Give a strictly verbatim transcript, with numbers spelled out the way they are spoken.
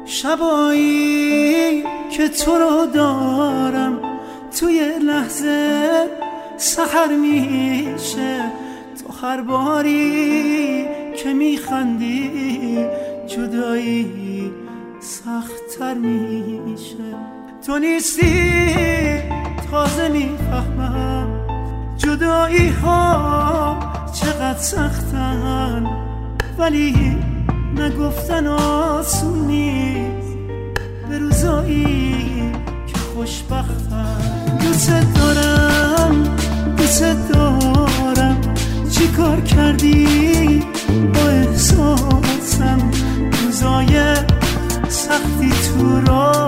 شبایی که تو رو دارم توی لحظه سحر میشه، تو هر باری که میخندی جدایی سخت‌تر میشه. تو نیستی تازه میفهمم جدایی ها چقدر سختن، ولی نگفتن آسون نیست به روزایی که خوشبختم. دوست دارم دوست دارم چی کار کردی با احساسم، روزای سختی تو را